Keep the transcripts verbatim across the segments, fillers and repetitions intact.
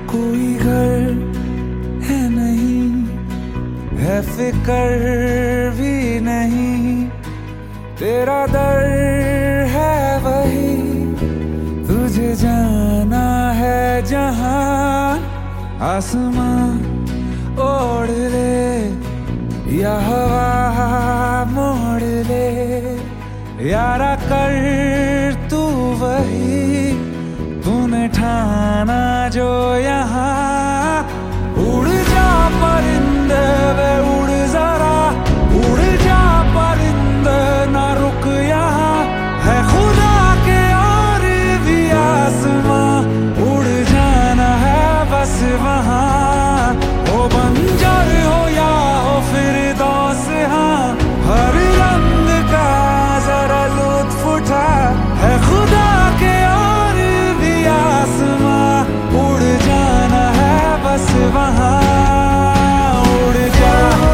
कोई घर है नहीं, है फिकर भी नहीं, तेरा दर है वही, तुझे जाना है जहां। आसमां ओढ़ ले या हवा मोड़ ले, यारा कर तू वही, तूने ठाना जो यहाँ। उड़ जा परिंदे वे उड़ जरा, उड़ जा परिंदे ना रुक यहाँ, है खुदा के और भी आसमां, उड़ जाना है बस वहाँ। हो बंजर हो या हो फिर दोस, हाँ हर रंग का जरा लुत्फ उठा, है खुदा के और भी आसमां, उड़ जाना है बस वहाँ। उड़ जा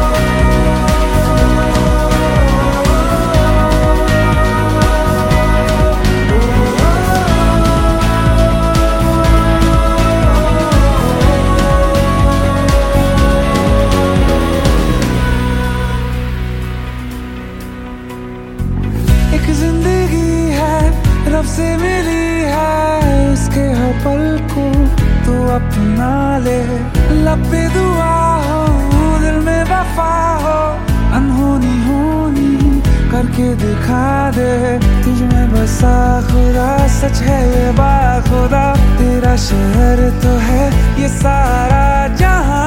एक जिंदगी है रब से मिली है, उसके हर पल को तू अपना ले। लब पे दुआ हो दिल में वफा हो, अनहोनी होनी करके दिखा दे, तुझ में बसा खुदा सच है ये बाखुदा। तेरा शहर तो है ये सारा जहां,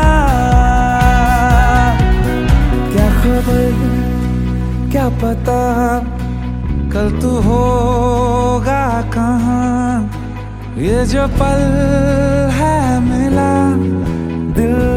क्या खबर क्या पता कल तू होगा कहाँ। ये जो पल है मिला दिल